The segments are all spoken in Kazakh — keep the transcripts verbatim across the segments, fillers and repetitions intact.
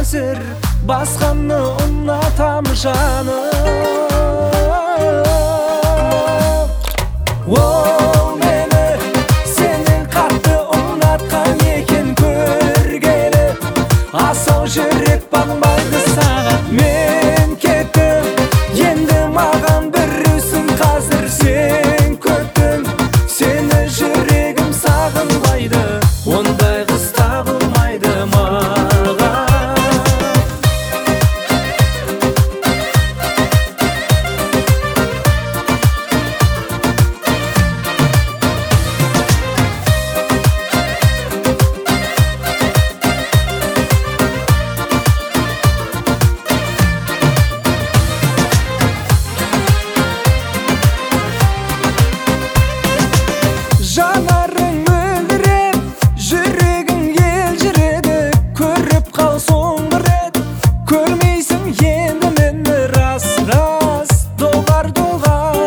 қазір басқаны ұнатам жаным. Ол мені сенен қатты ұнатқан екен көргелі, асау жүрек бағынбайды саған. Мен кеттім, енді маған бүрісің қазір сен көттің. Сені жүрегім сағынбайды, ондай қыз табылмайды маған. Жанарың мөлдіреп, жүрегің елжіреді, көріп қал соңғы рет. Көрмейсің енді мені рас-рас, доғар-доғар.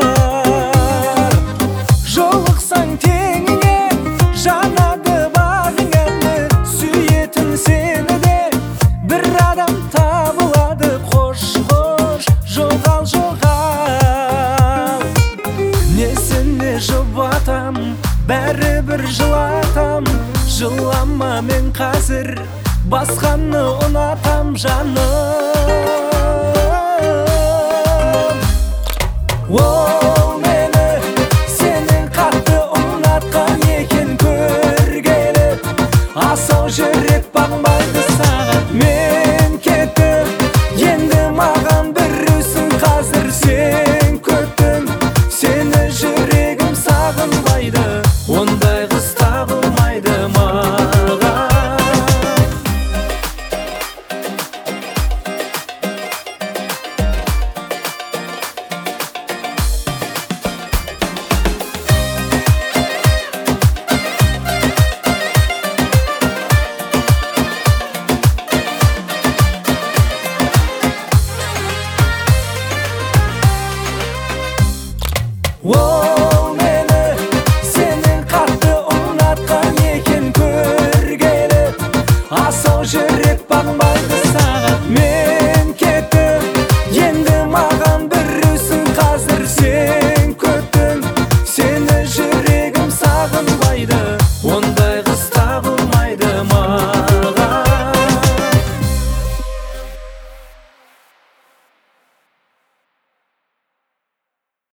Жолықсаң теңіңе, жанады бағың әлі, сүйетін сені де бір адам табылады. Қош-қош, жоғал-жоғал. Несіне жұбатам, бәрібір жылатам. Жылама, мен қазір басқаны ұнатам жаным.